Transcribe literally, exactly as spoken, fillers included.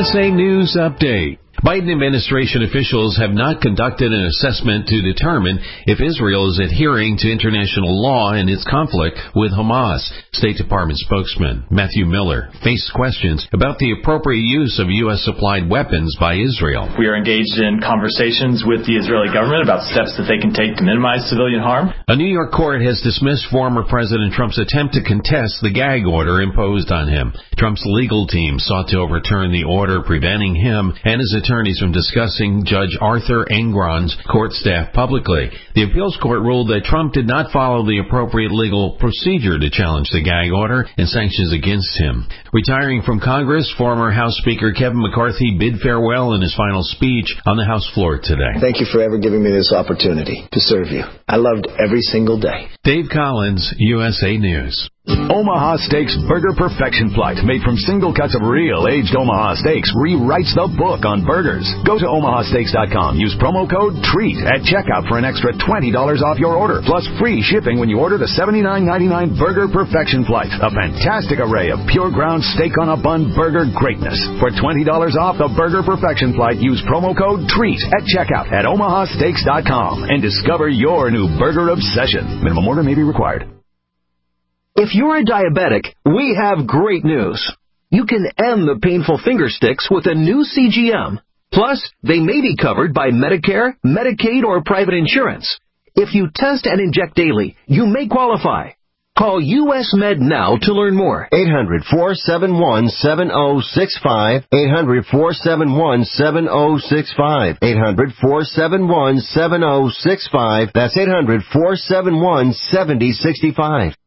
S A News Update. Biden administration officials have not conducted an assessment to determine if Israel is adhering to international law in its conflict with Hamas. State Department spokesman Matthew Miller faced questions about the appropriate use of U S supplied weapons by Israel. We are engaged in conversations with the Israeli government about steps that they can take to minimize civilian harm. A New York court has dismissed former President Trump's attempt to contest the gag order imposed on him. Trump's legal team sought to overturn the order preventing him and his attorneys from discussing Judge Arthur Engron's court staff publicly. The appeals court ruled that Trump did not follow the appropriate legal procedure to challenge the gag order and sanctions against him. Retiring from Congress, former House Speaker Kevin McCarthy bid farewell in his final speech on the House floor today. Thank you for ever giving me this opportunity to serve you. I loved every single day. Dave Collins, U S A News. Omaha Steaks Burger Perfection Flight, made from single cuts of real aged Omaha steaks, rewrites the book on burgers. Go to omaha steaks dot com. Use promo code TREAT at checkout for an extra twenty dollars off your order, plus free shipping when you order the seventy-nine ninety-nine Burger Perfection Flight, a fantastic array of pure ground steak on a bun burger greatness. For twenty dollars off the Burger Perfection Flight, use promo code TREAT at checkout at omaha steaks dot com and discover your new burger obsession. Minimum order may be required. If you're a diabetic, we have great news. You can end the painful finger sticks with a new C G M. Plus, they may be covered by Medicare, Medicaid, or private insurance. If you test and inject daily, you may qualify. Call U S Med now to learn more. eight hundred, four seven one, seven zero six five. eight hundred, four seven one, seven zero six five. eight hundred, four seven one, seven zero six five. That's eight hundred, four seven one, seven zero six five.